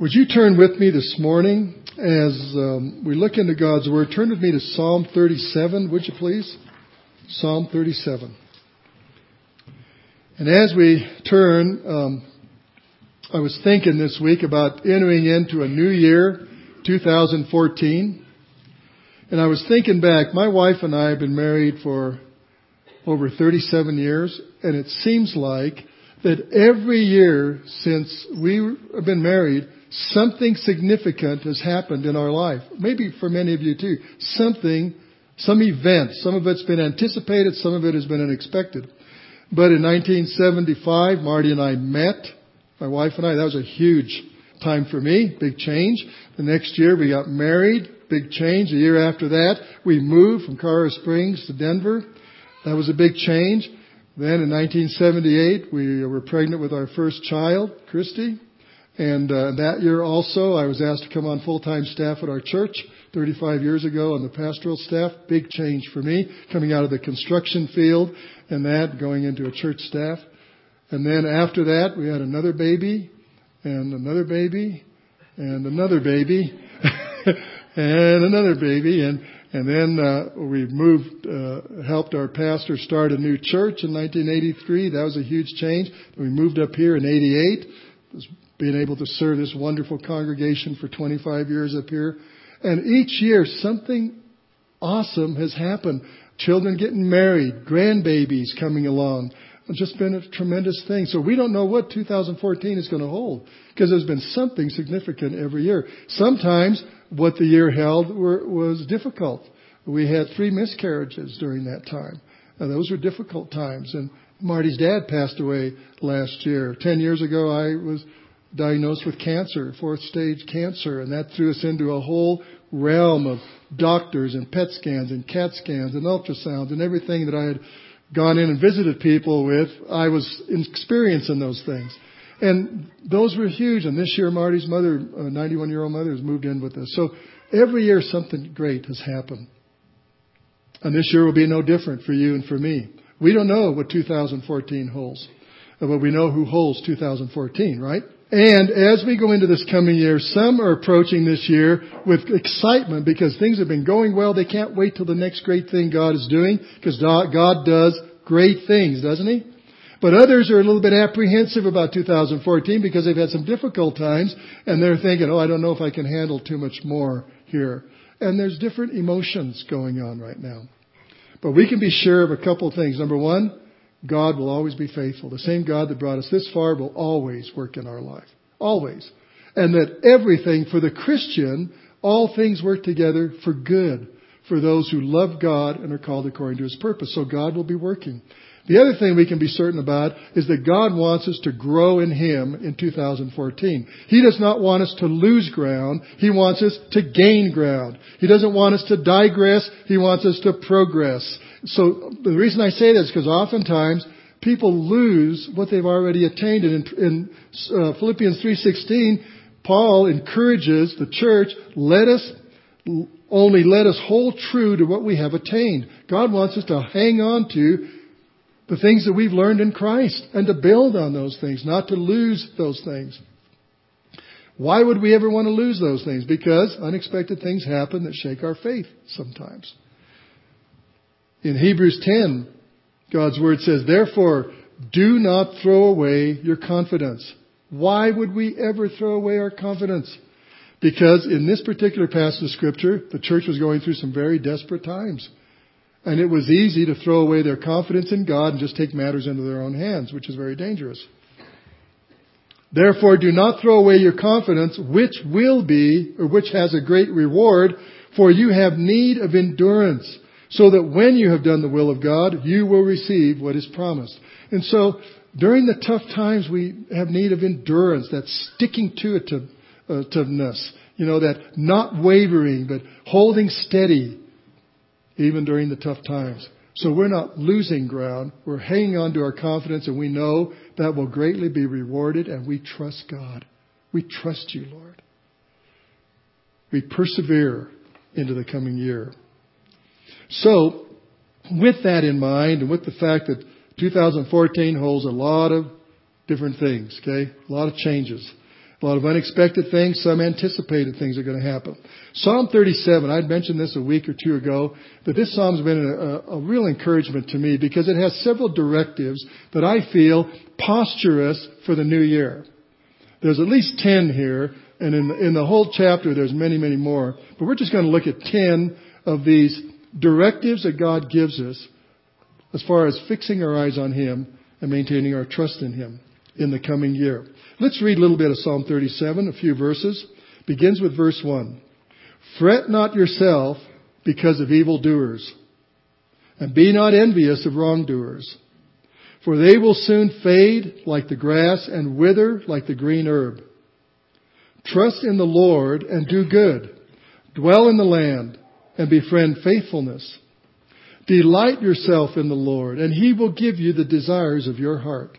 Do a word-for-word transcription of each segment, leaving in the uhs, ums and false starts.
Would you turn with me this morning as um, we look into God's Word? Turn with me to Psalm thirty-seven, would you please? Psalm thirty-seven. And as we turn, um, I was thinking this week about entering into a new year, two thousand fourteen. And I was thinking back, my wife and I have been married for over thirty-seven years, and it seems like that every year since we have been married, something significant has happened in our life. Maybe for many of you too. Something, some event. Some of it's been anticipated, some of it has been unexpected. But in nineteen seventy-five, Marty and I met, my wife and I. That was a huge time for me, big change. The next year we got married, big change. A year after that, we moved from Colorado Springs to Denver. That was a big change. Then in nineteen seventy-eight, we were pregnant with our first child, Christy. And uh, that year also, I was asked to come on full-time staff at our church thirty-five years ago on the pastoral staff. Big change for me, coming out of the construction field and that, going into a church staff. And then after that, we had another baby and another baby and another baby and another baby. And and then uh, we moved, uh, helped our pastor start a new church in nineteen eighty-three. That was a huge change. We moved up here in eighty-eight. It was being able to serve this wonderful congregation for twenty-five years up here. And each year, something awesome has happened. Children getting married, grandbabies coming along. It's just been a tremendous thing. So we don't know what two thousand fourteen is going to hold, because there's been something significant every year. Sometimes what the year held were, was difficult. We had three miscarriages during that time. Now, those were difficult times. And Marty's dad passed away last year. Ten years ago, I was diagnosed with cancer, fourth stage cancer, and that threw us into a whole realm of doctors and P E T scans and CAT scans and ultrasounds and everything that I had gone in and visited people with. I was experiencing those things. And those were huge. And this year, Marty's mother, a ninety-one-year-old mother, has moved in with us. So every year, something great has happened. And this year will be no different for you and for me. We don't know what two thousand fourteen holds, but we know who holds two thousand fourteen, right? And as we go into this coming year, some are approaching this year with excitement because things have been going well. They can't wait till the next great thing God is doing, because God does great things, doesn't He? But others are a little bit apprehensive about two thousand fourteen because they've had some difficult times, and they're thinking, oh, I don't know if I can handle too much more here. And there's different emotions going on right now. But we can be sure of a couple of things. Number one, God will always be faithful. The same God that brought us this far will always work in our life. Always. And that everything for the Christian, all things work together for good for those who love God and are called according to His purpose. So God will be working. The other thing we can be certain about is that God wants us to grow in Him in two thousand fourteen. He does not want us to lose ground. He wants us to gain ground. He doesn't want us to digress. He wants us to progress. So the reason I say this is because oftentimes people lose what they've already attained. And in, in uh, Philippians three sixteen, Paul encourages the church, let us only let us hold true to what we have attained. God wants us to hang on to the things that we've learned in Christ and to build on those things, not to lose those things. Why would we ever want to lose those things? Because unexpected things happen that shake our faith sometimes. In Hebrews ten, God's Word says, therefore, do not throw away your confidence. Why would we ever throw away our confidence? Because in this particular passage of Scripture, the church was going through some very desperate times. And it was easy to throw away their confidence in God and just take matters into their own hands, which is very dangerous. Therefore, do not throw away your confidence, which will be, or which has a great reward, for you have need of endurance, so that when you have done the will of God, you will receive what is promised. And so, during the tough times, we have need of endurance, that sticking to it, uh, to-ness, you know, that not wavering, but holding steady, even during the tough times. So we're not losing ground. We're hanging on to our confidence, and we know that will greatly be rewarded, and we trust God. We trust You, Lord. We persevere into the coming year. So, with that in mind, and with the fact that two thousand fourteen holds a lot of different things, okay, a lot of changes, A lot of unexpected things, some anticipated things are going to happen. Psalm thirty-seven, I'd mentioned this a week or two ago, but this psalm's been a, a real encouragement to me because it has several directives that I feel posture us for the new year. There's at least ten here, and in, in the whole chapter there's many, many more. But we're just going to look at ten of these directives that God gives us as far as fixing our eyes on Him and maintaining our trust in Him in the coming year. Let's read a little bit of Psalm thirty-seven, a few verses. Begins with verse one. Fret not yourself because of evildoers, and be not envious of wrongdoers. For they will soon fade like the grass and wither like the green herb. Trust in the Lord and do good. Dwell in the land and befriend faithfulness. Delight yourself in the Lord, and He will give you the desires of your heart.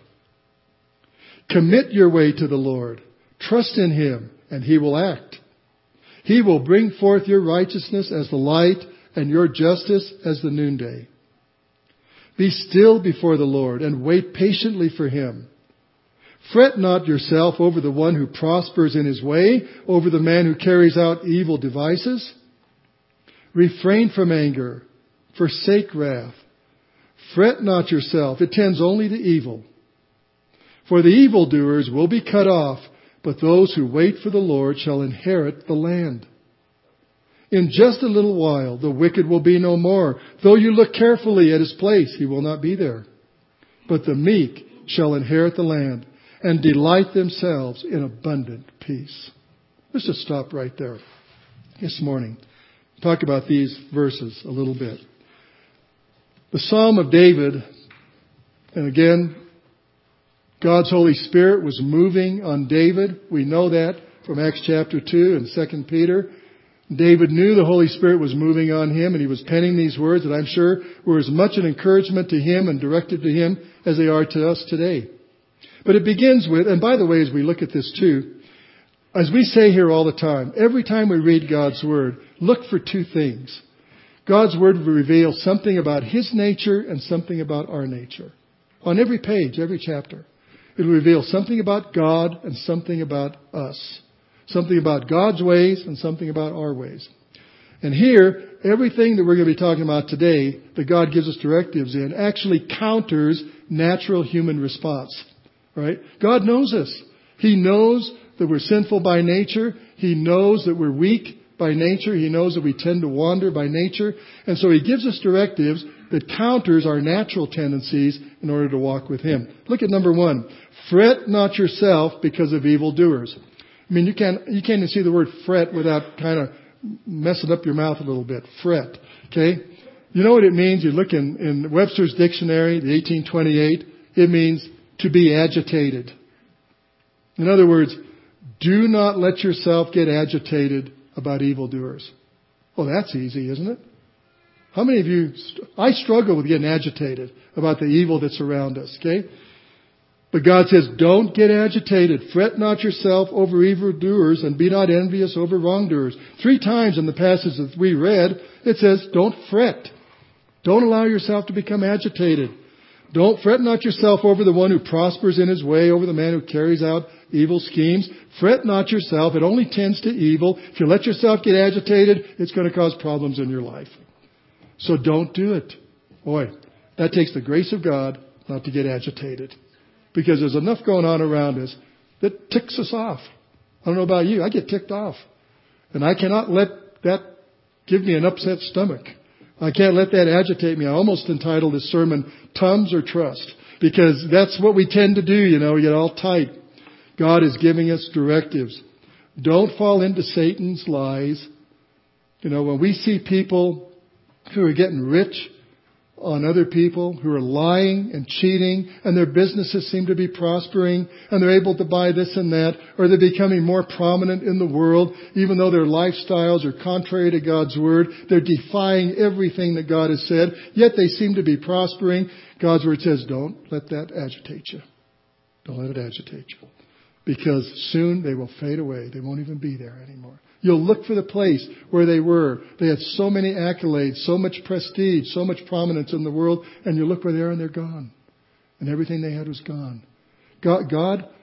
Commit your way to the Lord. Trust in Him, and He will act. He will bring forth your righteousness as the light and your justice as the noonday. Be still before the Lord and wait patiently for Him. Fret not yourself over the one who prospers in his way, over the man who carries out evil devices. Refrain from anger. Forsake wrath. Fret not yourself. It tends only to evil. For the evildoers will be cut off, but those who wait for the Lord shall inherit the land. In just a little while, the wicked will be no more. Though you look carefully at his place, he will not be there. But the meek shall inherit the land and delight themselves in abundant peace. Let's just stop right there this morning. Talk about these verses a little bit. The Psalm of David, and again, God's Holy Spirit was moving on David. We know that from Acts chapter two and Second Peter. David knew the Holy Spirit was moving on him, and he was penning these words that I'm sure were as much an encouragement to him and directed to him as they are to us today. But it begins with, and by the way, as we look at this too, as we say here all the time, every time we read God's Word, look for two things. God's Word will reveal something about His nature and something about our nature. On every page, every chapter. It will reveal something about God and something about us. Something about God's ways and something about our ways. And here, everything that we're going to be talking about today that God gives us directives in actually counters natural human response. Right? God knows us. He knows that we're sinful by nature. He knows that we're weak by nature. He knows that we tend to wander by nature. And so He gives us directives that counters our natural tendencies in order to walk with Him. Look at number one. Fret not yourself because of evildoers. I mean, you can't, you can't even see the word fret without kind of messing up your mouth a little bit. Fret. Okay? You know what it means? You look in, in Webster's dictionary, the eighteen twenty-eight, it means to be agitated. In other words, do not let yourself get agitated about evildoers. Well, that's easy, isn't it? How many of you, I struggle with getting agitated about the evil that's around us, okay? But God says, don't get agitated. Fret not yourself over evildoers and be not envious over wrongdoers. Three times in the passage that we read, it says, don't fret. Don't allow yourself to become agitated. Don't fret not yourself over the one who prospers in his way, over the man who carries out evil schemes. Fret not yourself. It only tends to evil. If you let yourself get agitated, it's going to cause problems in your life. So don't do it. Boy, that takes the grace of God not to get agitated. Because there's enough going on around us that ticks us off. I don't know about you. I get ticked off. And I cannot let that give me an upset stomach. I can't let that agitate me. I almost entitled this sermon, Tums or Trust. Because that's what we tend to do, you know. We get all tight. God is giving us directives. Don't fall into Satan's lies. You know, when we see people who are getting rich on other people, who are lying and cheating, and their businesses seem to be prospering, and they're able to buy this and that, or they're becoming more prominent in the world, even though their lifestyles are contrary to God's Word. They're defying everything that God has said, yet they seem to be prospering. God's Word says, don't let that agitate you. Don't let it agitate you. Because soon they will fade away. They won't even be there anymore. You'll look for the place where they were. They had so many accolades, so much prestige, so much prominence in the world, and you look where they are and they're gone. And everything they had was gone. God, God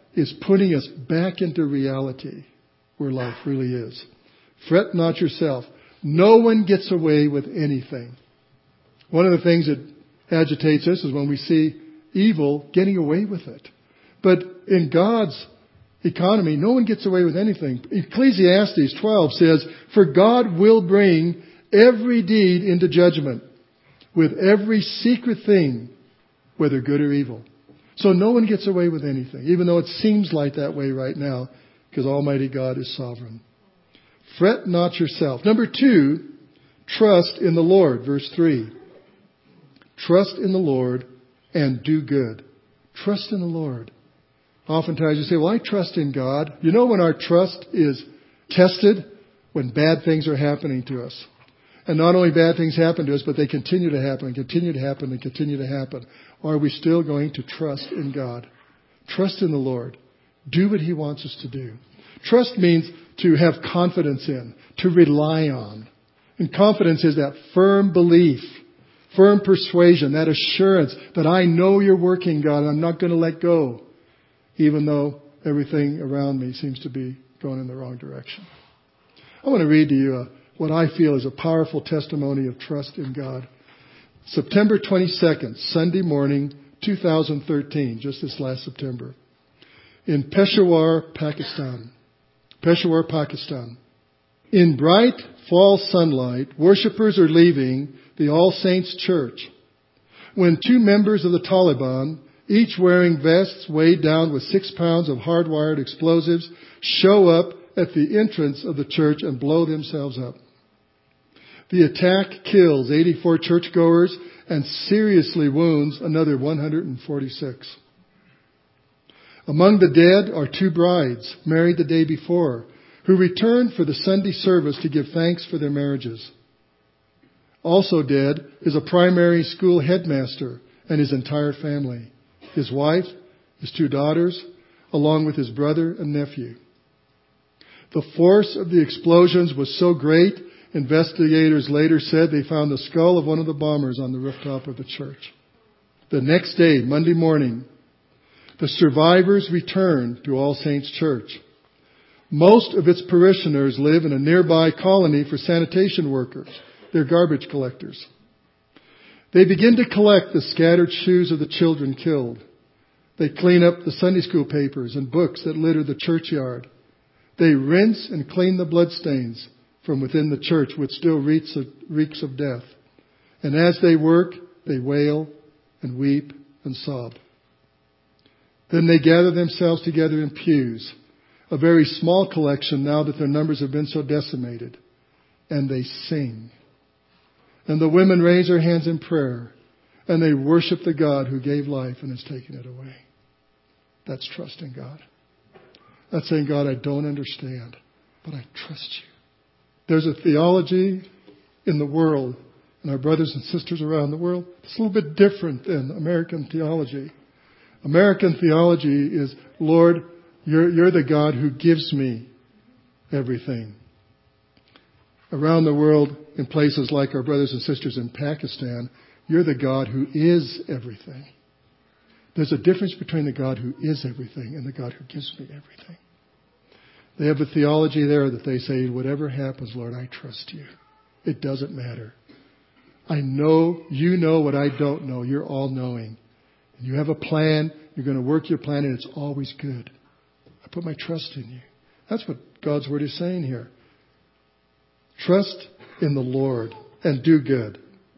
is putting us back into reality where life really is. Fret not yourself. No one gets away with anything. One of the things that agitates us is when we see evil getting away with it. But in God's economy, no one gets away with anything. Ecclesiastes twelve says, "For God will bring every deed into judgment, with every secret thing, whether good or evil." So no one gets away with anything, even though it seems like that way right now, because Almighty God is sovereign. Fret not yourself. Number two, trust in the Lord. Verse three. Trust in the Lord and do good. Trust in the Lord. Oftentimes you say, well, I trust in God. You know when our trust is tested? When bad things are happening to us. And not only bad things happen to us, but they continue to happen and continue to happen and continue to happen. Are we still going to trust in God? Trust in the Lord. Do what He wants us to do. Trust means to have confidence in, to rely on. And confidence is that firm belief, firm persuasion, that assurance that I know you're working, God, and I'm not going to let go, even though everything around me seems to be going in the wrong direction. I want to read to you a, what I feel is a powerful testimony of trust in God. September twenty-second, Sunday morning, two thousand thirteen, just this last September, in Peshawar, Pakistan. Peshawar, Pakistan. In bright fall sunlight, worshippers are leaving the All Saints Church when two members of the Taliban, each wearing vests weighed down with six pounds of hardwired explosives, show up at the entrance of the church and blow themselves up. The attack kills eighty-four churchgoers and seriously wounds another one hundred forty-six. Among the dead are two brides, married the day before, who returned for the Sunday service to give thanks for their marriages. Also dead is a primary school headmaster and his entire family, his wife, his two daughters, along with his brother and nephew. The force of the explosions was so great, investigators later said they found the skull of one of the bombers on the rooftop of the church. The next day, Monday morning, the survivors returned to All Saints Church. Most of its parishioners live in a nearby colony for sanitation workers. They're garbage collectors. They begin to collect the scattered shoes of the children killed. They clean up the Sunday school papers and books that litter the churchyard. They rinse and clean the bloodstains from within the church, which still reeks of, reeks of death. And as they work, they wail and weep and sob. Then they gather themselves together in pews, a very small collection now that their numbers have been so decimated, and they sing. And the women raise their hands in prayer, and they worship the God who gave life and has taken it away. That's trusting God. That's saying, God, I don't understand, but I trust you. There's a theology in the world, and our brothers and sisters around the world, it's a little bit different than American theology. American theology is, Lord, you're, you're the God who gives me everything. Around the world, in places like our brothers and sisters in Pakistan, you're the God who is everything. There's a difference between the God who is everything and the God who gives me everything. They have a theology there that they say, whatever happens, Lord, I trust you. It doesn't matter. I know you know what I don't know. You're all-knowing. And you have a plan. You're going to work your plan, and it's always good. I put my trust in you. That's what God's Word is saying here. Trust in the Lord and do good.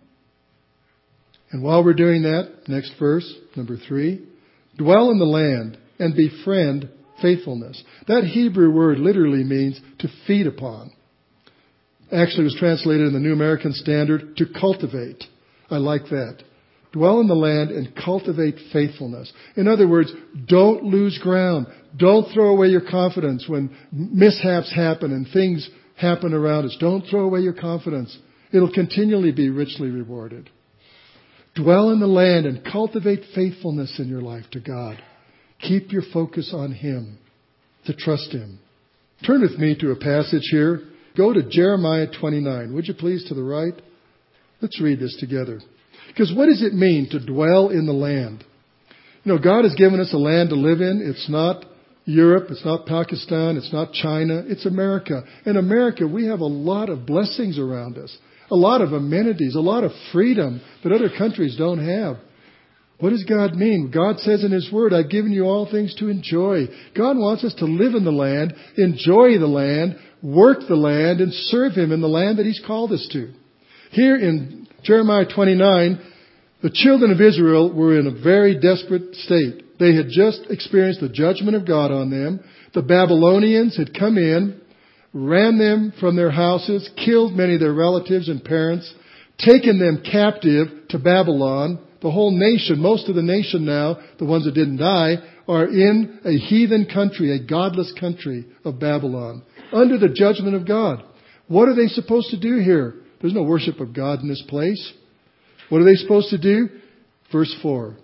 And while we're doing that, next verse, number three, dwell in the land and befriend faithfulness. That Hebrew word literally means to feed upon. Actually, it was translated in the New American Standard to cultivate. I like that. Dwell in the land and cultivate faithfulness. In other words, don't lose ground. Don't throw away your confidence when mishaps happen and things happen around us. Don't throw away your confidence. It'll continually be richly rewarded. Dwell in the land and cultivate faithfulness in your life to God. Keep your focus on Him, to trust Him. Turn with me to a passage here. Go to Jeremiah twenty-nine. Would you please, to the right? Let's read this together. Because what does it mean to dwell in the land? You know, God has given us a land to live in. It's not Europe. It's not Pakistan. It's not China. It's America. In America, we have a lot of blessings around us, a lot of amenities, a lot of freedom that other countries don't have. What does God mean? God says in His Word, I've given you all things to enjoy. God wants us to live in the land, enjoy the land, work the land, and serve Him in the land that He's called us to. Here in Jeremiah twenty-nine, the children of Israel were in a very desperate state. They had just experienced the judgment of God on them. The Babylonians had come in, ran them from their houses, killed many of their relatives and parents, taken them captive to Babylon. The whole nation, most of the nation now, the ones that didn't die, are in a heathen country, a godless country of Babylon, under the judgment of God. What are they supposed to do here? There's no worship of God in this place. What are they supposed to do? Verse four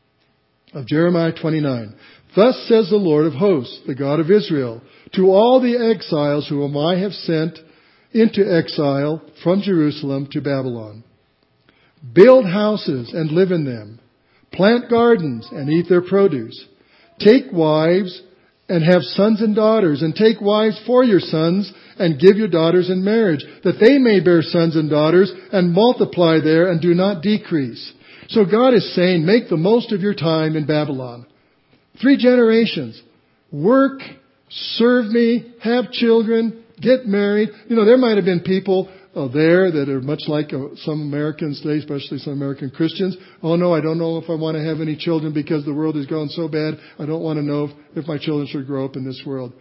of Jeremiah twenty-nine. Thus says the Lord of hosts, the God of Israel, to all the exiles whom I have sent into exile from Jerusalem to Babylon. Build houses and live in them. Plant gardens and eat their produce. Take wives and have sons and daughters, and take wives for your sons and give your daughters in marriage, that they may bear sons and daughters and multiply there and do not decrease. So God is saying, make the most of your time in Babylon. Three generations. Work, serve me, have children, get married. You know, there might have been people uh, there that are much like uh, some Americans today, especially some American Christians. Oh no, I don't know if I want to have any children because the world is going so bad. I don't want to know if, if my children should grow up in this world.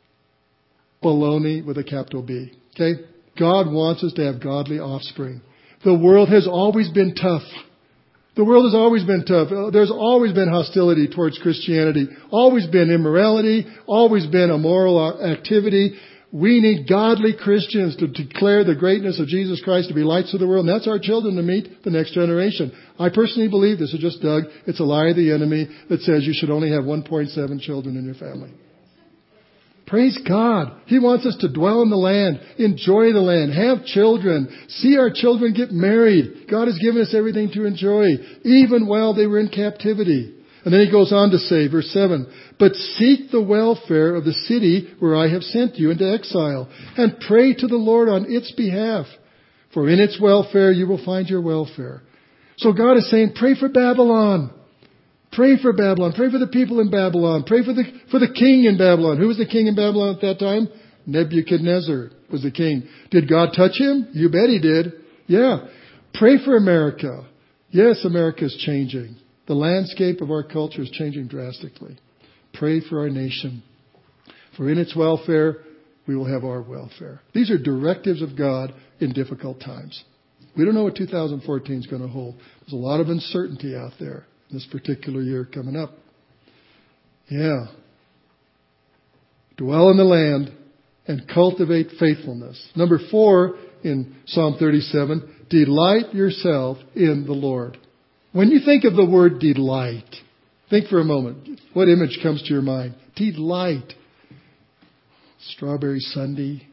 Baloney with a capital B. Okay? God wants us to have godly offspring. The world has always been tough. The world has always been tough. There's always been hostility towards Christianity. Always been immorality. Always been immoral activity. We need godly Christians to declare the greatness of Jesus Christ, to be lights of the world. And that's our children to meet the next generation. I personally believe, this is just Doug, it's a lie of the enemy that says you should only have one point seven children in your family. Praise God. He wants us to dwell in the land, enjoy the land, have children, see our children get married. God has given us everything to enjoy, even while they were in captivity. And then he goes on to say, verse seven, but seek the welfare of the city where I have sent you into exile, and pray to the Lord on its behalf. For in its welfare you will find your welfare. So God is saying, pray for Babylon. Pray for Babylon. Pray for the people in Babylon. Pray for the for the king in Babylon. Who was the king in Babylon at that time? Nebuchadnezzar was the king. Did God touch him? You bet He did. Yeah. Pray for America. Yes, America is changing. The landscape of our culture is changing drastically. Pray for our nation. For in its welfare, we will have our welfare. These are directives of God in difficult times. We don't know what two thousand fourteen is going to hold. There's a lot of uncertainty out there this particular year coming up. Yeah. Dwell in the land and cultivate faithfulness. Number four in Psalm thirty-seven, delight yourself in the Lord. When you think of the word delight, think for a moment. What image comes to your mind? Delight. Strawberry Sunday.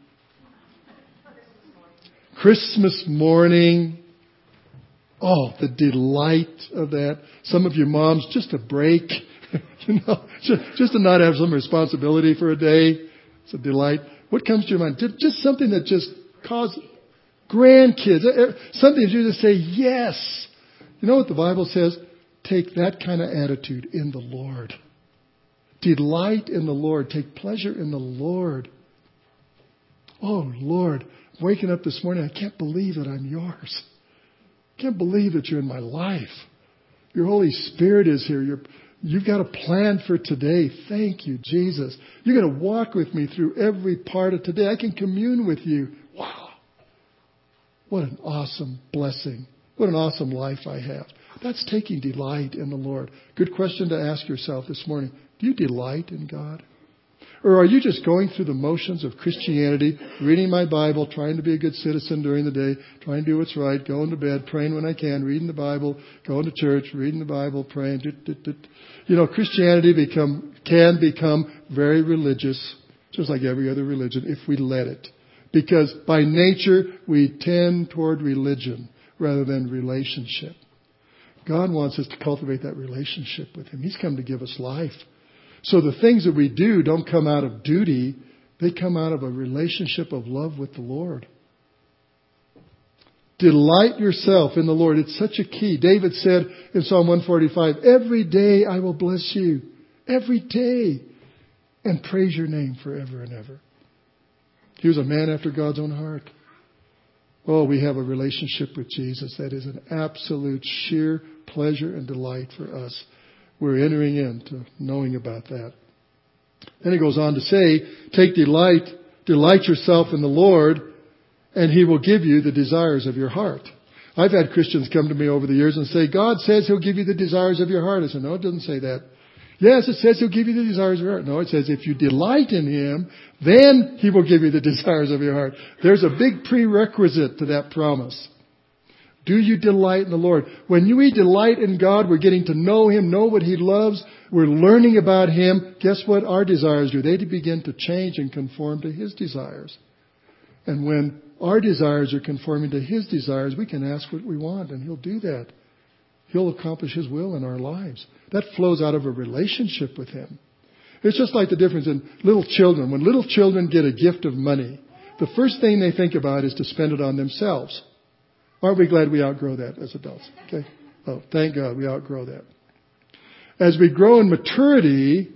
Christmas morning. Oh, the delight of that. Some of you moms, just a break. you know, just, just to not have some responsibility for a day. It's a delight. What comes to your mind? Just something that just causes grandkids. Something that you just say, yes. You know what the Bible says? Take that kind of attitude in the Lord. Delight in the Lord. Take pleasure in the Lord. Oh, Lord, waking up this morning, I can't believe that I'm yours. I can't believe that you're in my life. Your Holy Spirit is here. You're, you've got a plan for today. Thank you, Jesus. You're going to walk with me through every part of today. I can commune with you. Wow. What an awesome blessing. What an awesome life I have. That's taking delight in the Lord. Good question to ask yourself this morning. Do you delight in God? Or are you just going through the motions of Christianity, reading my Bible, trying to be a good citizen during the day, trying to do what's right, going to bed, praying when I can, reading the Bible, going to church, reading the Bible, praying. You know, Christianity become can become very religious, just like every other religion, if we let it. Because by nature, we tend toward religion rather than relationship. God wants us to cultivate that relationship with Him. He's come to give us life. So the things that we do don't come out of duty. They come out of a relationship of love with the Lord. Delight yourself in the Lord. It's such a key. David said in Psalm one forty-five, every day I will bless you. Every day. And praise your name forever and ever. He was a man after God's own heart. Oh, we have a relationship with Jesus that is an absolute sheer pleasure and delight for us. We're entering into knowing about that. Then he goes on to say, take delight, delight yourself in the Lord, and He will give you the desires of your heart. I've had Christians come to me over the years and say, God says He'll give you the desires of your heart. I said, no, it doesn't say that. Yes, it says He'll give you the desires of your heart. No, it says if you delight in Him, then He will give you the desires of your heart. There's a big prerequisite to that promise. Do you delight in the Lord? When we delight in God, we're getting to know Him, know what He loves. We're learning about Him. Guess what our desires do? They begin to change and conform to His desires. And when our desires are conforming to His desires, we can ask what we want, and He'll do that. He'll accomplish His will in our lives. That flows out of a relationship with Him. It's just like the difference in little children. When little children get a gift of money, the first thing they think about is to spend it on themselves. Aren't we glad we outgrow that as adults? Okay. Oh, thank God we outgrow that. As we grow in maturity,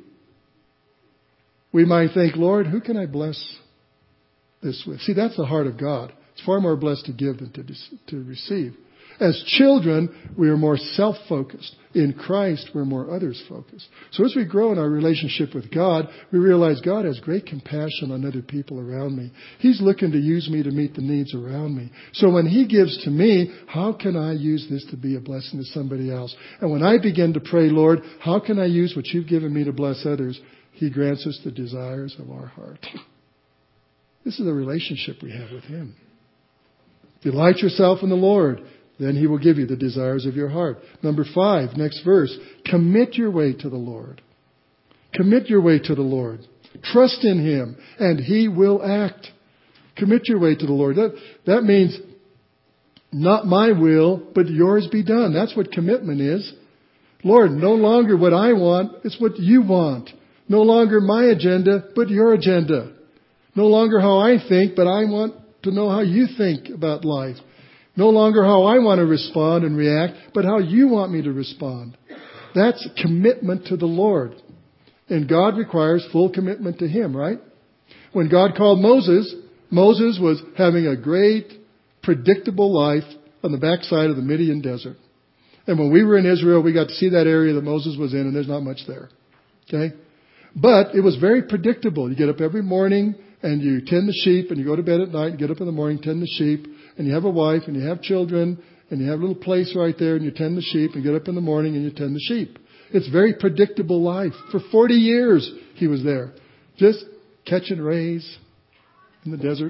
we might think, Lord, who can I bless this with? See, that's the heart of God. It's far more blessed to give than to, to receive. As children, we are more self-focused. In Christ, we're more others-focused. So as we grow in our relationship with God, we realize God has great compassion on other people around me. He's looking to use me to meet the needs around me. So when He gives to me, how can I use this to be a blessing to somebody else? And when I begin to pray, Lord, how can I use what You've given me to bless others? He grants us the desires of our heart. This is a relationship we have with Him. Delight yourself in the Lord. Then He will give you the desires of your heart. Number five, next verse. Commit your way to the Lord. Commit your way to the Lord. Trust in Him, and He will act. Commit your way to the Lord. That, that means not my will, but yours be done. That's what commitment is. Lord, no longer what I want, it's what You want. No longer my agenda, but Your agenda. No longer how I think, but I want to know how You think about life. No longer how I want to respond and react, but how You want me to respond. That's commitment to the Lord. And God requires full commitment to Him, right? When God called Moses, Moses was having a great, predictable life on the backside of the Midian desert. And when we were in Israel, we got to see that area that Moses was in, and there's not much there. Okay? But it was very predictable. You get up every morning, and you tend the sheep, and you go to bed at night, and get up in the morning, tend the sheep, and you have a wife, and you have children, and you have a little place right there, and you tend the sheep, and get up in the morning, and you tend the sheep. It's very predictable life. For forty years, he was there, just catching rays in the desert.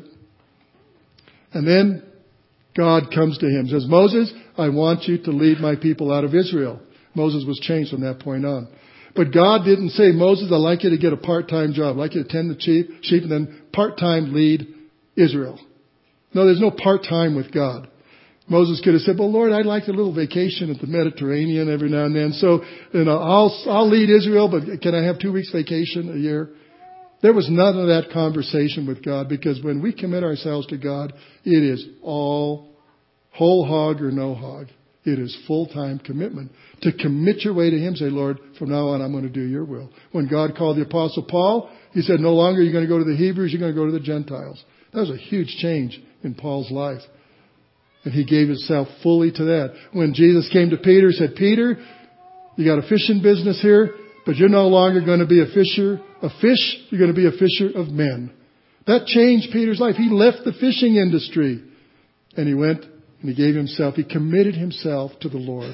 And then God comes to him and says, Moses, I want you to lead my people out of Israel. Moses was changed from that point on. But God didn't say, Moses, I'd like you to get a part-time job. I'd like you to tend the sheep, sheep and then part-time lead Israel. No, there's no part-time with God. Moses could have said, well, Lord, I'd like a little vacation at the Mediterranean every now and then. So, you know, I'll, I'll lead Israel, but can I have two weeks vacation a year? There was none of that conversation with God, because when we commit ourselves to God, it is all whole hog or no hog. It is full-time commitment. To commit your way to Him, say, Lord, from now on I'm going to do Your will. When God called the Apostle Paul, He said, no longer are you going to go to the Hebrews, you're going to go to the Gentiles. That was a huge change in Paul's life. And he gave himself fully to that. When Jesus came to Peter, He said, Peter, you got a fishing business here, but you're no longer going to be a fisher of fish. You're going to be a fisher of men. That changed Peter's life. He left the fishing industry and he went and he gave himself. He committed himself to the Lord.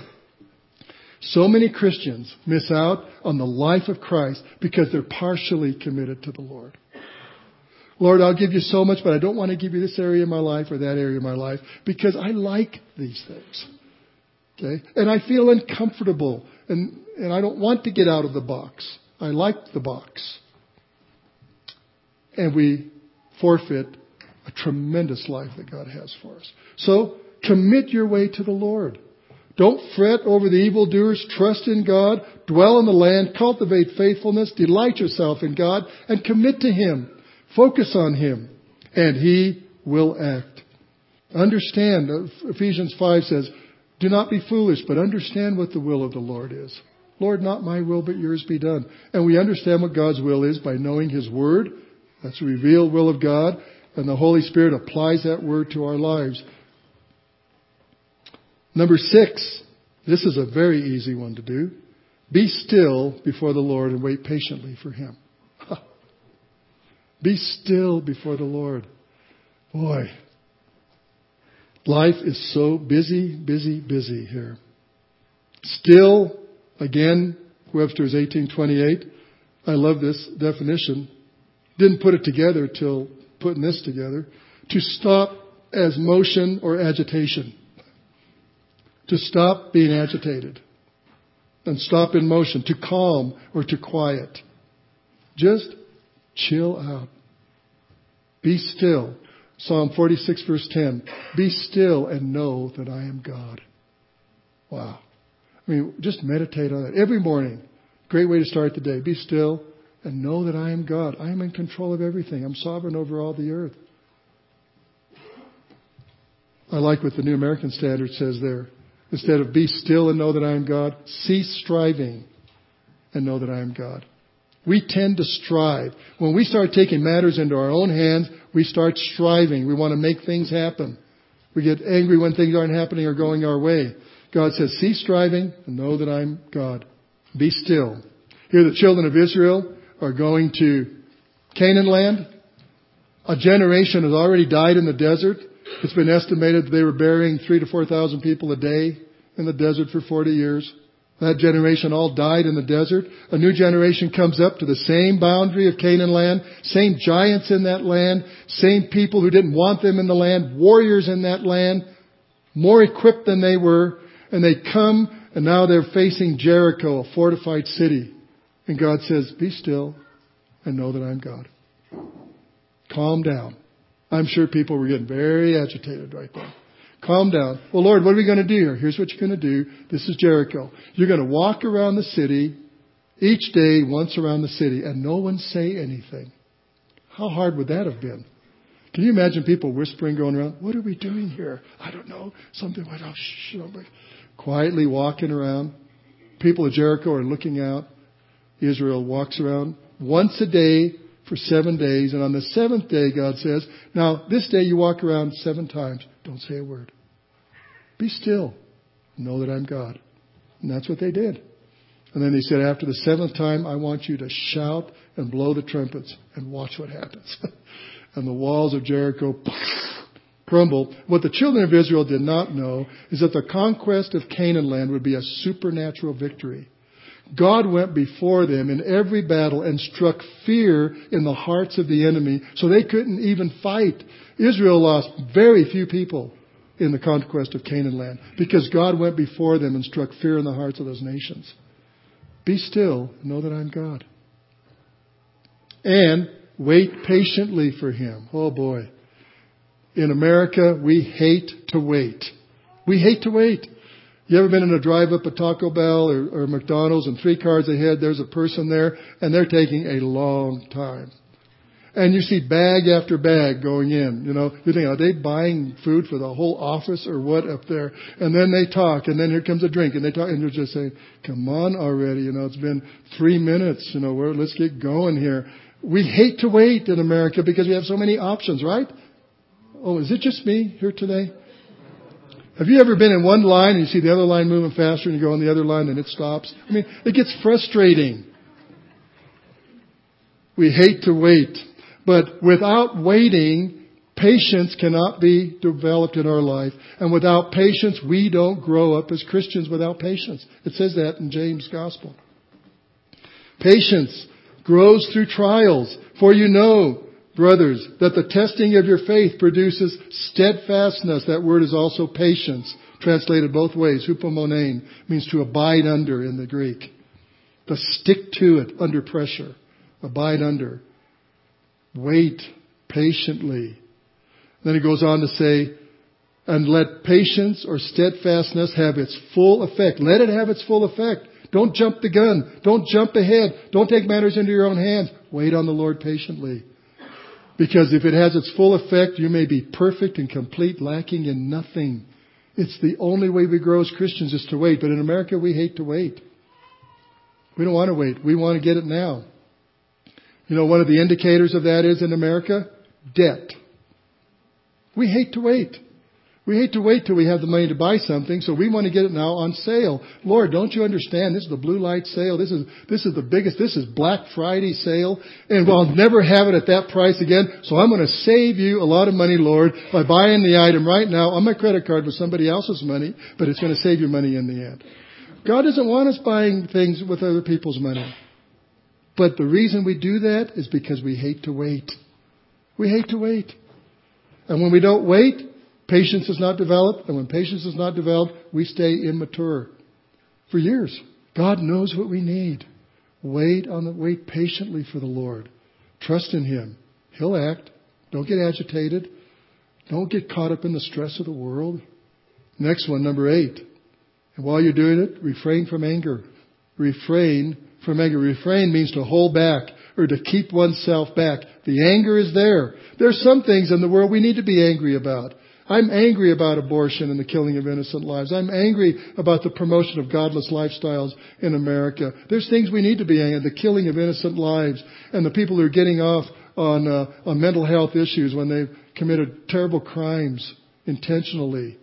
So many Christians miss out on the life of Christ because they're partially committed to the Lord. Lord, I'll give You so much, but I don't want to give You this area of my life or that area of my life because I like these things. Okay? And I feel uncomfortable and, and I don't want to get out of the box. I like the box. And we forfeit a tremendous life that God has for us. So commit your way to the Lord. Don't fret over the evildoers. Trust in God. Dwell in the land. Cultivate faithfulness. Delight yourself in God and commit to Him. Focus on Him, and He will act. Understand, Ephesians five says, do not be foolish, but understand what the will of the Lord is. Lord, not my will, but yours be done. And we understand what God's will is by knowing His Word. That's the revealed will of God. And the Holy Spirit applies that Word to our lives. Number six, this is a very easy one to do. Be still before the Lord and wait patiently for Him. Be still before the Lord. Boy, life is so busy, busy, busy here. Still, again, Webster's eighteen twenty-eight. I love this definition. Didn't put it together till putting this together. To stop as motion or agitation. To stop being agitated. And stop in motion. To calm or to quiet. Just chill out. Be still. Psalm forty-six verse ten. Be still and know that I am God. Wow. I mean, just meditate on it every morning. Great way to start the day. Be still and know that I am God. I am in control of everything. I'm sovereign over all the earth. I like what the New American Standard says there. Instead of be still and know that I am God, cease striving and know that I am God. We tend to strive. When we start taking matters into our own hands, we start striving. We want to make things happen. We get angry when things aren't happening or going our way. God says, cease striving and know that I'm God. Be still. Here the children of Israel are going to Canaan land. A generation has already died in the desert. It's been estimated that they were burying three to four thousand people a day in the desert for forty years. That generation all died in the desert. A new generation comes up to the same boundary of Canaan land, same giants in that land, same people who didn't want them in the land, warriors in that land, more equipped than they were, and they come and now they're facing Jericho, a fortified city. And God says, be still and know that I'm God. Calm down. I'm sure people were getting very agitated right there. Calm down. Well, Lord, what are we going to do here? Here's what you're going to do. This is Jericho. You're going to walk around the city each day, once around the city, and no one say anything. How hard would that have been? Can you imagine people whispering, going around, what are we doing here? I don't know. Something went off. Shh. Quietly walking around. People of Jericho are looking out. Israel walks around once a day for seven days. And on the seventh day, God says, now this day you walk around seven times. Don't say a word. Be still. Know that I'm God. And that's what they did. And then he said, after the seventh time, I want you to shout and blow the trumpets and watch what happens. And the walls of Jericho crumbled. What the children of Israel did not know is that the conquest of Canaan land would be a supernatural victory. God went before them in every battle and struck fear in the hearts of the enemy so they couldn't even fight. Israel lost very few people in the conquest of Canaan land because God went before them and struck fear in the hearts of those nations. Be still and know that I'm God. And wait patiently for Him. Oh boy. In America, we hate to wait. We hate to wait. You ever been in a drive up at Taco Bell or, or McDonald's and three cars ahead, there's a person there and they're taking a long time. And you see bag after bag going in. You know, you think, are they buying food for the whole office or what up there? And then they talk and then here comes a drink and they talk and you're just saying, come on already. You know, it's been three minutes. You know, we're, let's get going here. We hate to wait in America because we have so many options, right? Oh, is it just me here today? Have you ever been in one line and you see the other line moving faster and you go on the other line and it stops? I mean, it gets frustrating. We hate to wait. But without waiting, patience cannot be developed in our life. And without patience, we don't grow up as Christians without patience. It says that in James' Gospel. Patience grows through trials. For you know, brothers, that the testing of your faith produces steadfastness. That word is also patience, translated both ways. Hupomonein means to abide under in the Greek. To stick to it under pressure. Abide under. Wait patiently. Then he goes on to say, And let patience or steadfastness have its full effect. Let it have its full effect. Don't jump the gun. Don't jump ahead. Don't take matters into your own hands. Wait on the Lord patiently. Because if it has its full effect, you may be perfect and complete, lacking in nothing. It's the only way we grow as Christians is to wait. But in America, we hate to wait. We don't want to wait. We want to get it now. You know, one of the indicators of that is in America, debt. We hate to wait. We hate to wait till we have the money to buy something, so we want to get it now on sale. Lord, don't you understand? This is the blue light sale. This is this is the biggest. This is Black Friday sale. And we'll never have it at that price again. So I'm going to save you a lot of money, Lord, by buying the item right now on my credit card with somebody else's money, but it's going to save you money in the end. God doesn't want us buying things with other people's money. But the reason we do that is because we hate to wait. We hate to wait. And when we don't wait, patience is not developed, and when patience is not developed, we stay immature for years. God knows what we need. Wait on the wait patiently for the Lord. Trust in Him. He'll act. Don't get agitated. Don't get caught up in the stress of the world. Next one, number eight. And while you're doing it, refrain from anger. Refrain from anger. Refrain means to hold back or to keep oneself back. The anger is there. There's some things in the world we need to be angry about. I'm angry about abortion and the killing of innocent lives. I'm angry about the promotion of godless lifestyles in America. There's things we need to be angry at. The killing of innocent lives and the people who are getting off on, uh, on mental health issues when they've committed terrible crimes intentionally.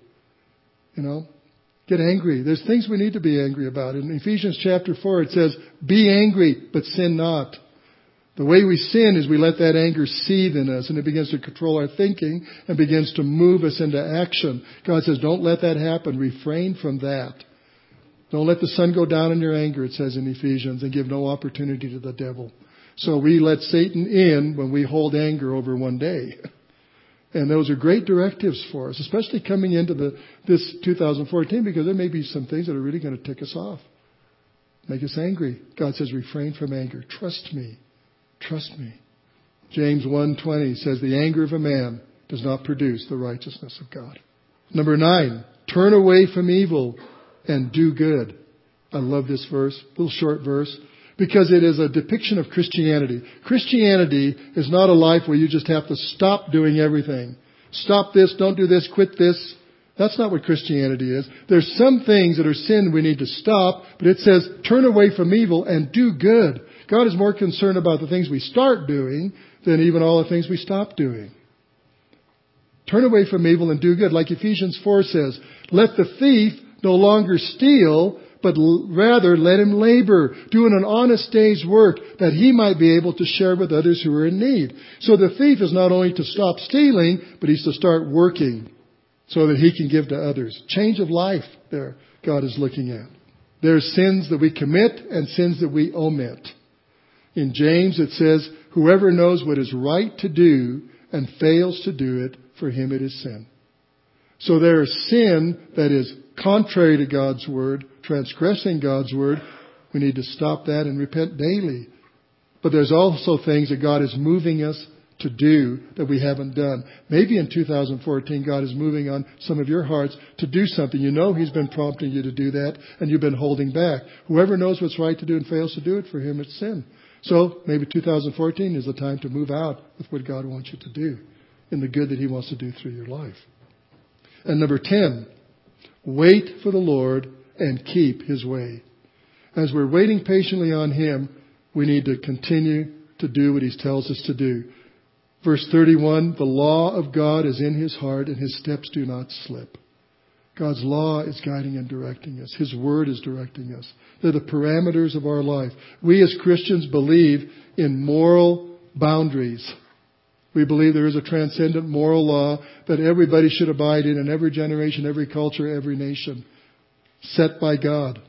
You know, get angry. There's things we need to be angry about. In Ephesians chapter four, it says, be angry, but sin not. The way we sin is we let that anger seethe in us, and it begins to control our thinking and begins to move us into action. God says, don't let that happen. Refrain from that. Don't let the sun go down in your anger, it says in Ephesians, and give no opportunity to the devil. So we let Satan in when we hold anger over one day. And those are great directives for us, especially coming into the this two thousand fourteen, because there may be some things that are really going to tick us off, make us angry. God says, refrain from anger. Trust me. Trust me. James one twenty says, the anger of a man does not produce the righteousness of God. Number nine, turn away from evil and do good. I love this verse, little short verse, because it is a depiction of Christianity. Christianity is not a life where you just have to stop doing everything. Stop this, don't do this, quit this. That's not what Christianity is. There's some things that are sin we need to stop, but it says turn away from evil and do good. God is more concerned about the things we start doing than even all the things we stop doing. Turn away from evil and do good. Like Ephesians four says, let the thief no longer steal, but rather let him labor, doing an honest day's work, that he might be able to share with others who are in need. So the thief is not only to stop stealing, but he's to start working so that he can give to others. Change of life there God is looking at. There's sins that we commit and sins that we omit. In James it says, whoever knows what is right to do and fails to do it, for him it is sin. So there is sin that is contrary to God's word, transgressing God's word. We need to stop that and repent daily. But there's also things that God is moving us to do that we haven't done. Maybe in two thousand fourteen, God is moving on some of your hearts to do something. You know He's been prompting you to do that, and you've been holding back. Whoever knows what's right to do and fails to do it, for him it's sin. So maybe two thousand fourteen is the time to move out with what God wants you to do in the good that He wants to do through your life. And number ten, wait for the Lord and keep His way. As we're waiting patiently on Him, we need to continue to do what He tells us to do. Verse thirty-one, the law of God is in His heart and His steps do not slip. God's law is guiding and directing us. His word is directing us. They're the parameters of our life. We as Christians believe in moral boundaries. We believe there is a transcendent moral law that everybody should abide in, in every generation, every culture, every nation, set by God.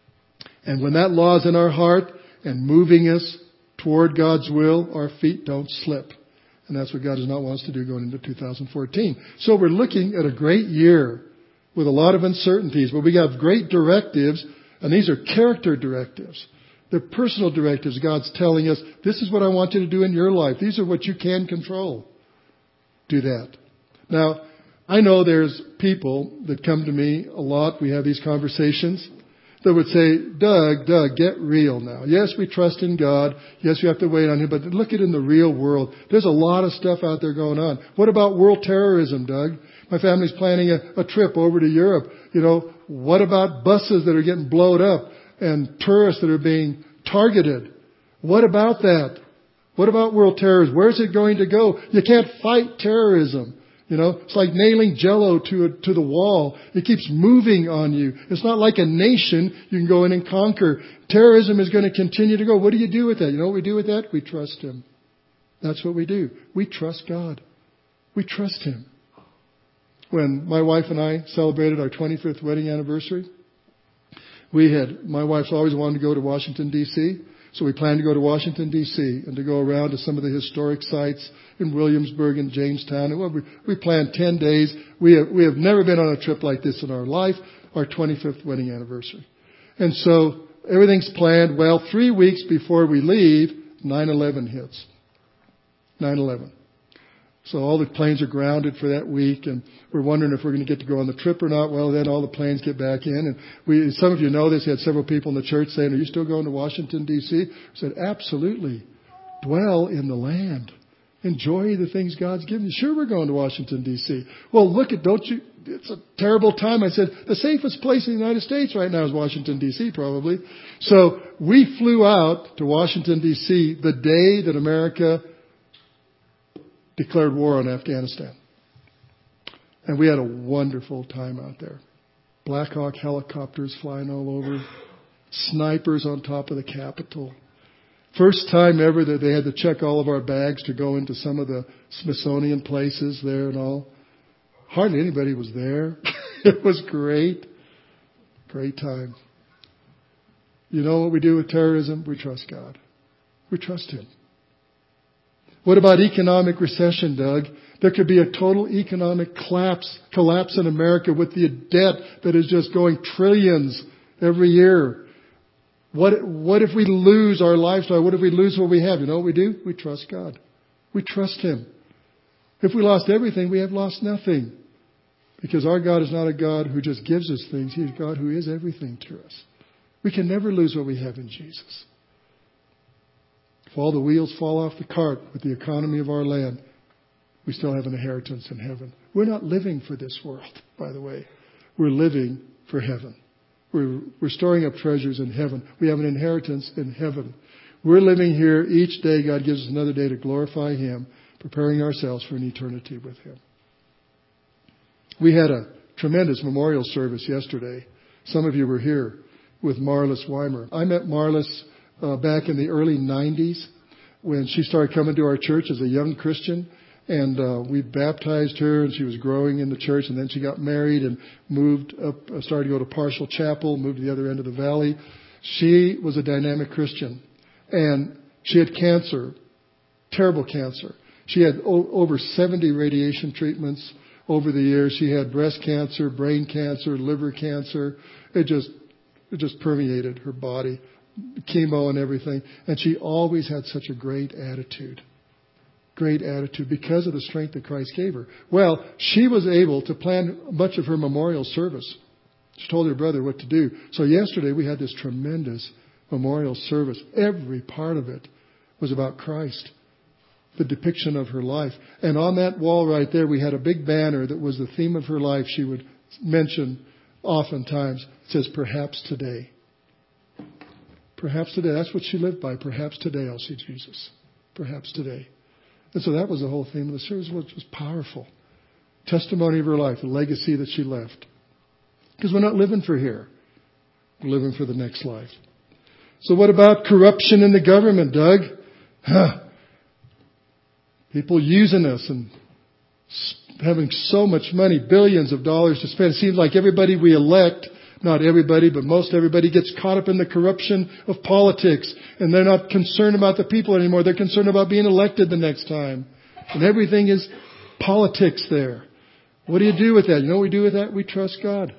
And when that law is in our heart and moving us toward God's will, our feet don't slip. And that's what God does not want us to do going into two thousand fourteen. So we're looking at a great year with a lot of uncertainties, but we have great directives, and these are character directives. They're personal directives. God's telling us, this is what I want you to do in your life. These are what you can control. Do that. Now, I know there's people that come to me a lot. We have these conversations that would say, Doug, Doug, get real now. Yes, we trust in God. Yes, we have to wait on Him. But look at it in the real world. There's a lot of stuff out there going on. What about world terrorism, Doug? My family's planning a, a trip over to Europe. You know, what about buses that are getting blown up and tourists that are being targeted? What about that? What about world terrorism? Where's it going to go? You can't fight terrorism. You know, it's like nailing Jell-O to a, to the wall. It keeps moving on you. It's not like a nation you can go in and conquer. Terrorism is going to continue to go. What do you do with that? You know what we do with that? We trust Him. That's what we do. We trust God. We trust Him. When my wife and I celebrated our twenty-fifth wedding anniversary, we had, my wife's always wanted to go to Washington, D C, so we planned to go to Washington, D C and to go around to some of the historic sites in Williamsburg and Jamestown. And we, we planned ten days. We have, we have never been on a trip like this in our life, our twenty-fifth wedding anniversary. And so everything's planned. Well, three weeks before we leave, nine eleven hits. nine eleven. So all the planes are grounded for that week, and we're wondering if we're going to get to go on the trip or not. Well, then all the planes get back in. And we, some of you know this, we had several people in the church saying, are you still going to Washington, D C? I said, absolutely. Dwell in the land. Enjoy the things God's given you. Sure, we're going to Washington, D C. Well, look at, don't you, it's a terrible time. I said, the safest place in the United States right now is Washington, D C, probably. So we flew out to Washington, D C the day that America declared war on Afghanistan. And we had a wonderful time out there. Black Hawk helicopters flying all over. Snipers on top of the Capitol. First time ever that they had to check all of our bags to go into some of the Smithsonian places there and all. Hardly anybody was there. It was great. Great time. You know what we do with terrorism? We trust God. We trust Him. What about economic recession, Doug? There could be a total economic collapse, collapse in America with the debt that is just going trillions every year. What, what if we lose our lifestyle? What if we lose what we have? You know what we do? We trust God. We trust Him. If we lost everything, we have lost nothing. Because our God is not a God who just gives us things. He's a God who is everything to us. We can never lose what we have in Jesus. If all the wheels fall off the cart with the economy of our land, we still have an inheritance in heaven. We're not living for this world, by the way. We're living for heaven. We're, we're storing up treasures in heaven. We have an inheritance in heaven. We're living here each day. God gives us another day to glorify Him, preparing ourselves for an eternity with Him. We had a tremendous memorial service yesterday. Some of you were here with Marlis Weimer. I met Marlis Uh, back in the early nineties when she started coming to our church as a young Christian. And uh, we baptized her, and she was growing in the church. And then she got married and moved up, uh, started to go to Partial Chapel, moved to the other end of the valley. She was a dynamic Christian. And she had cancer, terrible cancer. She had o- over seventy radiation treatments over the years. She had breast cancer, brain cancer, liver cancer. It just, it just permeated her body. Chemo and everything. And she always had such a great attitude. Great attitude because of the strength that Christ gave her. Well, she was able to plan much of her memorial service. She told her brother what to do. So yesterday we had this tremendous memorial service. Every part of it was about Christ. The depiction of her life. And on that wall right there we had a big banner that was the theme of her life. She would mention oftentimes. It says, perhaps today. Perhaps today. That's what she lived by. Perhaps today I'll see Jesus. Perhaps today. And so that was the whole theme of the service, which was powerful. Testimony of her life, the legacy that she left. Because we're not living for here. We're living for the next life. So what about corruption in the government, Doug? Huh. People using us and having so much money, billions of dollars to spend. It seems like everybody we elect, not everybody, but most everybody gets caught up in the corruption of politics. And they're not concerned about the people anymore. They're concerned about being elected the next time. And everything is politics there. What do you do with that? You know what we do with that? We trust God.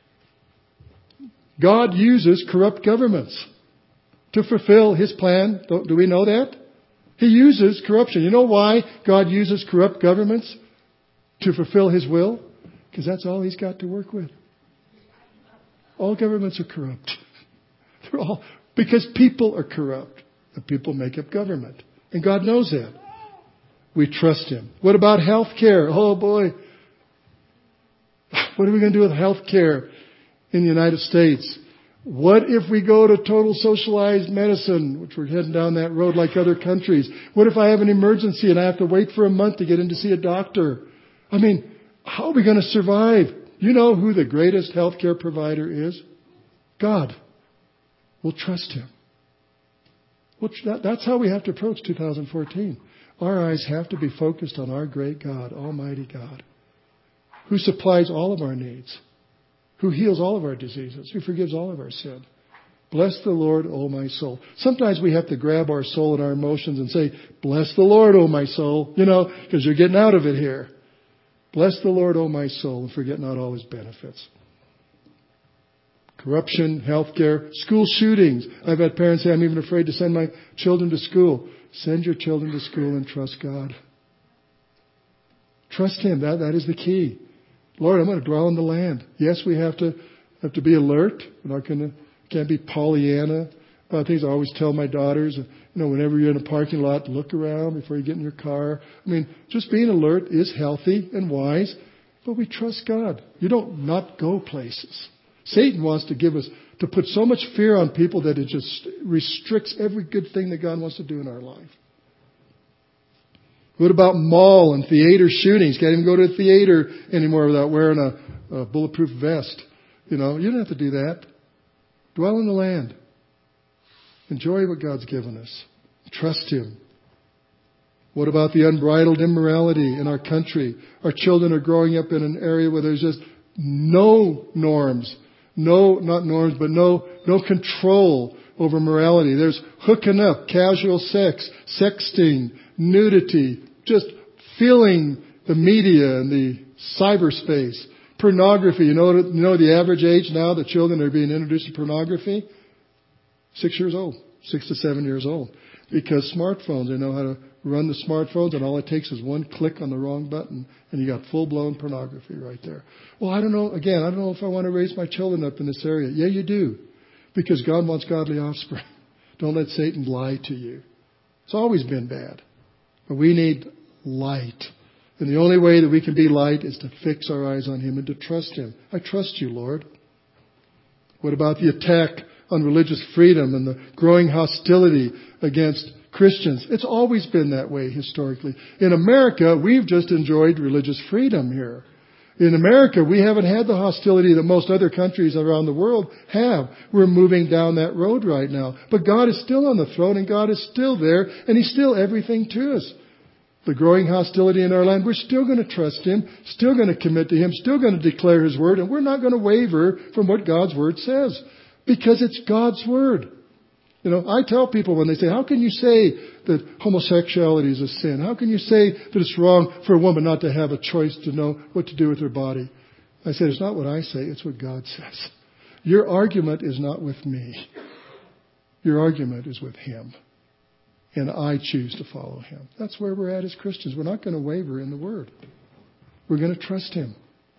God uses corrupt governments to fulfill His plan. Do we know that? He uses corruption. You know why God uses corrupt governments to fulfill His will? Because that's all he's got to work with. All governments are corrupt. They're all, because people are corrupt. The people make up government. And God knows that. We trust him. What about health care? Oh boy. What are we going to do with health care in the United States? What if we go to total socialized medicine, which we're heading down that road like other countries? What if I have an emergency and I have to wait for a month to get in to see a doctor? I mean, how are we going to survive? You know who the greatest healthcare provider is? God. We'll trust him. Well, that's how we have to approach two thousand fourteen. Our eyes have to be focused on our great God, Almighty God, who supplies all of our needs, who heals all of our diseases, who forgives all of our sin. Bless the Lord, O my soul. Sometimes we have to grab our soul and our emotions and say, bless the Lord, O my soul, you know, because you're getting out of it here. Bless the Lord, O my soul, and forget not all his benefits. Corruption, healthcare, school shootings. I've had parents say, I'm even afraid to send my children to school. Send your children to school and trust God. Trust him. That, that is the key. Lord, I'm going to dwell in the land. Yes, we have to have to be alert. We're not going to, can't be Pollyanna about things. I always tell my daughters, you know, whenever you're in a parking lot, look around before you get in your car. I mean, just being alert is healthy and wise, but we trust God. You don't not go places. Satan wants to give us, to put so much fear on people that it just restricts every good thing that God wants to do in our life. What about mall and theater shootings? Can't even go to a theater anymore without wearing a, a bulletproof vest. You know, you don't have to do that. Dwell in the land. Enjoy what God's given us. Trust him. What about the unbridled immorality in our country? Our children are growing up in an area where there's just no norms. No, not norms, but no, no control over morality. There's hooking up, casual sex, sexting, nudity, just filling the media and the cyberspace. Pornography. You know, you know the average age now that children are being introduced to pornography? Six years old. Six to seven years old. Because smartphones, they know how to run the smartphones, and all it takes is one click on the wrong button, and you got full-blown pornography right there. Well, I don't know, again, I don't know if I want to raise my children up in this area. Yeah, you do. Because God wants godly offspring. Don't let Satan lie to you. It's always been bad. But we need light. And the only way that we can be light is to fix our eyes on him and to trust him. I trust you, Lord. What about the attack on religious freedom and the growing hostility against Christians? It's always been that way historically. In America, we've just enjoyed religious freedom here. In America, we haven't had the hostility that most other countries around the world have. We're moving down that road right now. But God is still on the throne, and God is still there, and he's still everything to us. The growing hostility in our land, we're still going to trust him, still going to commit to him, still going to declare his word, and we're not going to waver from what God's word says. Because it's God's word. You know, I tell people when they say, how can you say that homosexuality is a sin? How can you say that it's wrong for a woman not to have a choice to know what to do with her body? I say, it's not what I say, it's what God says. Your argument is not with me. Your argument is with him. And I choose to follow him. That's where we're at as Christians. We're not going to waver in the word. We're going to trust him.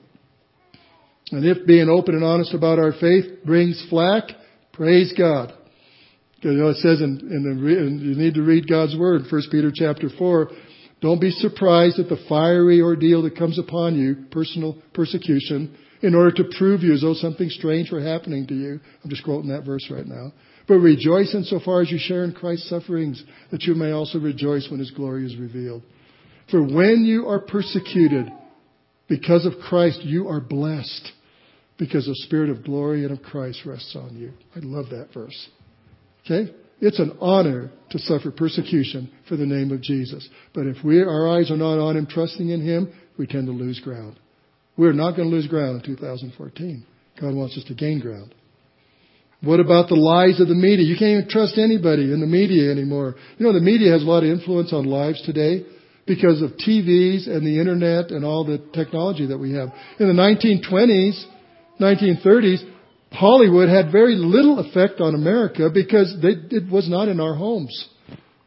And if being open and honest about our faith brings flack, praise God. You know, it says in, in the, in, you need to read God's word, First Peter chapter four. Don't be surprised at the fiery ordeal that comes upon you, personal persecution, in order to prove you as though something strange were happening to you. I'm just quoting that verse right now. But rejoice insofar as you share in Christ's sufferings, that you may also rejoice when his glory is revealed. For when you are persecuted because of Christ, you are blessed, because the Spirit of glory and of Christ rests on you. I love that verse. Okay? It's an honor to suffer persecution for the name of Jesus. But if we, our eyes are not on him, trusting in him, we tend to lose ground. We're not going to lose ground in two thousand fourteen. God wants us to gain ground. What about the lies of the media? You can't even trust anybody in the media anymore. You know, the media has a lot of influence on lives today because of T Vs and the internet and all the technology that we have. In the nineteen twenties, nineteen thirties, Hollywood had very little effect on America because they, it was not in our homes.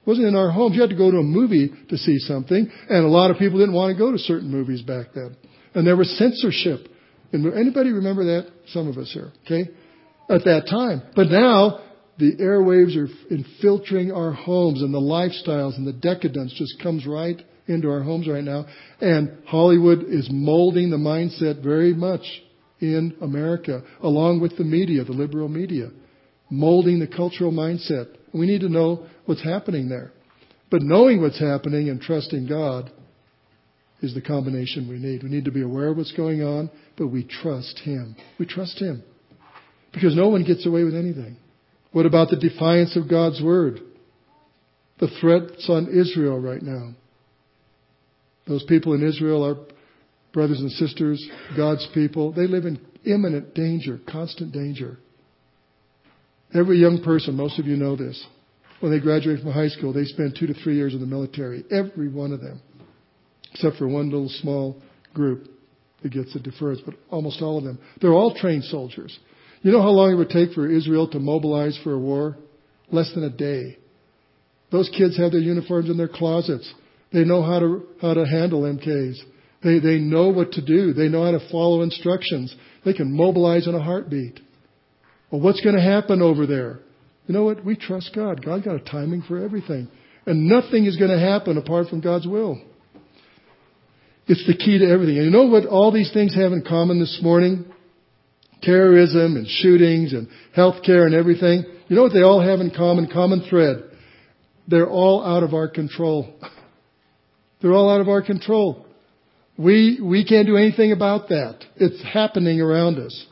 It wasn't in our homes. You had to go to a movie to see something. And a lot of people didn't want to go to certain movies back then. And there was censorship. And anybody remember that? Some of us here. Okay? At that time. But now, the airwaves are infiltrating our homes, and the lifestyles and the decadence just comes right into our homes right now. And Hollywood is molding the mindset very much in America, along with the media, the liberal media, molding the cultural mindset. We need to know what's happening there. But knowing what's happening and trusting God is the combination we need. We need to be aware of what's going on, but we trust Him. We trust Him. Because no one gets away with anything. What about the defiance of God's Word? The threats on Israel right now. Those people in Israel are brothers and sisters, God's people. They live in imminent danger, constant danger. Every young person, most of you know this, when they graduate from high school, they spend two to three years in the military. Every one of them. Except for one little small group that gets a deference, but almost all of them. They're all trained soldiers. You know how long it would take for Israel to mobilize for a war? Less than a day. Those kids have their uniforms in their closets. They know how to how to handle M Ks. They they know what to do. They know how to follow instructions. They can mobilize in a heartbeat. Well, what's going to happen over there? You know what? We trust God. God got a timing for everything. And nothing is going to happen apart from God's will. It's the key to everything. And you know what all these things have in common this morning? Terrorism and shootings and healthcare and everything. You know what they all have in common? Common thread. They're all out of our control. They're all out of our control. We we can't do anything about that. It's happening around us.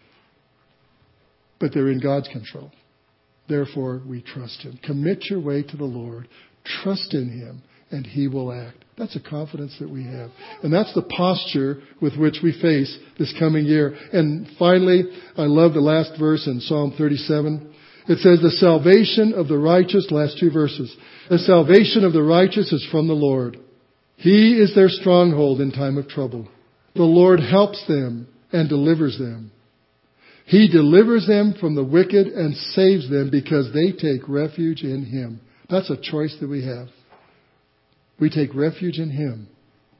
But they're in God's control. Therefore, we trust Him. Commit your way to the Lord. Trust in Him, and He will act. That's a confidence that we have. And that's the posture with which we face this coming year. And finally, I love the last verse in Psalm thirty-seven. It says, the salvation of the righteous, last two verses, the salvation of the righteous is from the Lord. He is their stronghold in time of trouble. The Lord helps them and delivers them. He delivers them from the wicked and saves them because they take refuge in Him. That's a choice that we have. We take refuge in Him.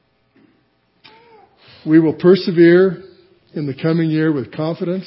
We will persevere in the coming year with confidence,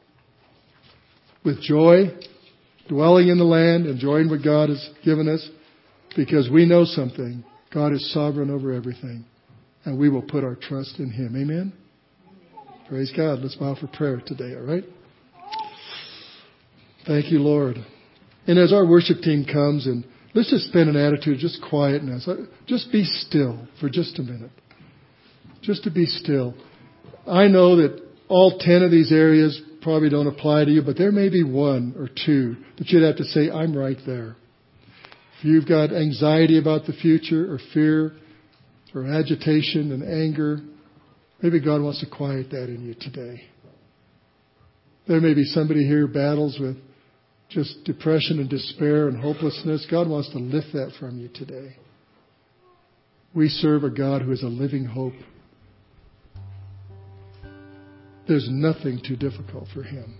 with joy, dwelling in the land, enjoying what God has given us, because we know something. God is sovereign over everything, and we will put our trust in Him. Amen? Praise God. Let's bow for prayer today, all right? Thank you, Lord. And as our worship team comes, and let's just spend an attitude of just quietness. Just be still for just a minute. Just to be still. I know that all ten of these areas probably don't apply to you, but there may be one or two that you'd have to say, I'm right there. If you've got anxiety about the future or fear or agitation and anger, maybe God wants to quiet that in you today. There may be somebody here who battles with just depression and despair and hopelessness. God wants to lift that from you today. We serve a God who is a living hope. There's nothing too difficult for Him.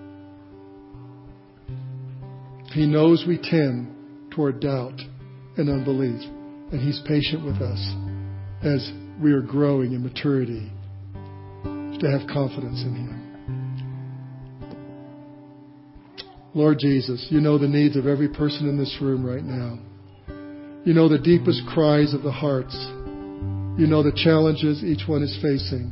He knows we tend toward doubt and unbelief, and He's patient with us as we are growing in maturity to have confidence in Him. Lord Jesus, You know the needs of every person in this room right now. You know the deepest cries of the hearts. You know the challenges each one is facing.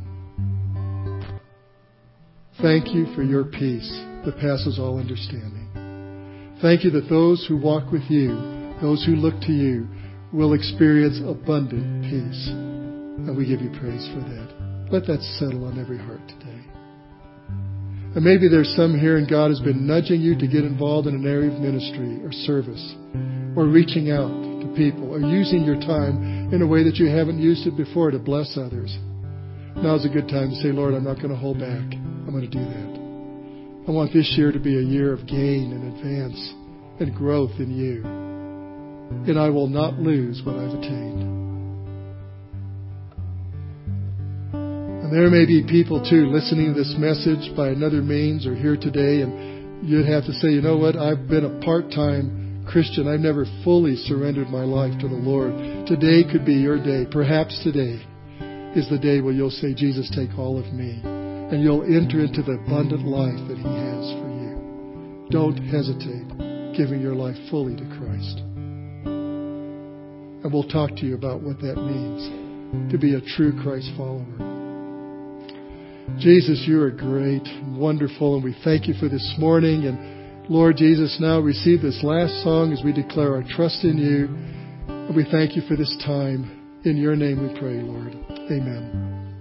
Thank You for Your peace that passes all understanding. Thank You that those who walk with You, those who look to You, will experience abundant peace. And we give You praise for that. Let that settle on every heart today. And maybe there's some here and God has been nudging you to get involved in an area of ministry or service or reaching out to people or using your time in a way that you haven't used it before to bless others. Now's a good time to say, Lord, I'm not going to hold back. I'm going to do that. I want this year to be a year of gain and advance and growth in You. And I will not lose what I've attained. And there may be people, too, listening to this message by another means or here today, and you'd have to say, you know what, I've been a part-time Christian, I've never fully surrendered my life to the Lord. Today could be your day. Perhaps today is the day where you'll say, Jesus, take all of me. And you'll enter into the abundant life that He has for you. Don't hesitate giving your life fully to Christ. And we'll talk to you about what that means to be a true Christ follower. Jesus, you are great and wonderful, and we thank you for this morning. And Lord Jesus, now receive this last song as we declare our trust in you. And we thank you for this time. In your name we pray, Lord. Amen.